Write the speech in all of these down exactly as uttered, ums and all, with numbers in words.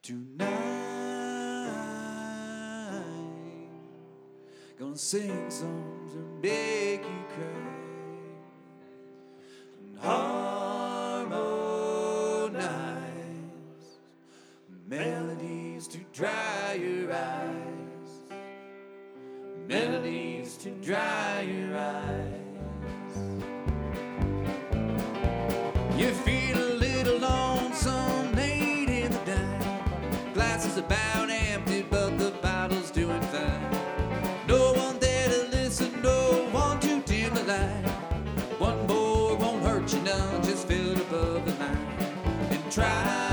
Tonight, gonna sing songs to make you cry and harmonize melodies to dry your eyes, melodies to dry your eyes. You feel a little lonesome late in the night. Glass is about empty, but the bottle's doing fine. No one there to listen, no one to dim the light. One more won't hurt you none, just feel it above the line. And try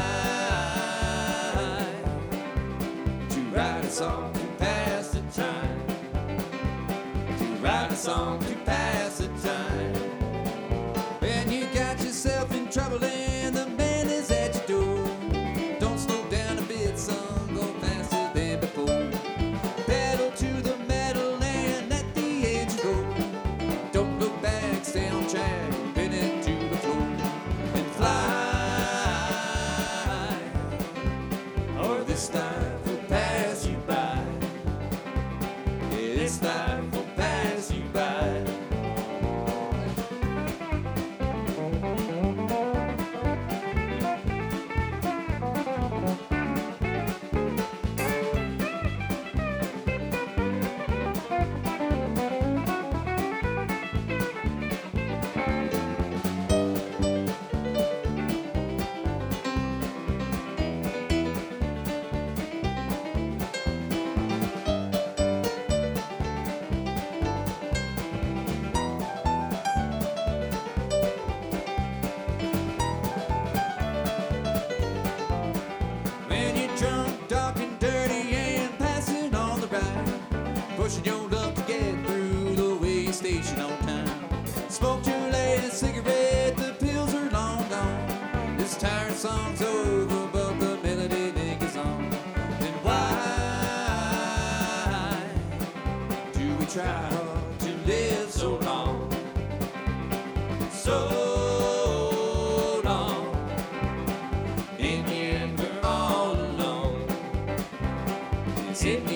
to write a song to pass the time. To write a song to pass the time. When you got yourself in trouble and the man is at your door, don't slow down a bit, son, go faster than before. Pedal to the metal and let the edge go. Don't look back, stay on track, pin it to the floor and fly, or this life will pass you by. Yeah, this life will pass you by. Drunk, dark and dirty and passing on the ride, pushing your luck to get through the way station on time. Smoked your latest cigarette, the pills are long gone. This tired song's over, but the melody lingers on. Then why do we try hard to live so long? So long. In the end we're all alone. In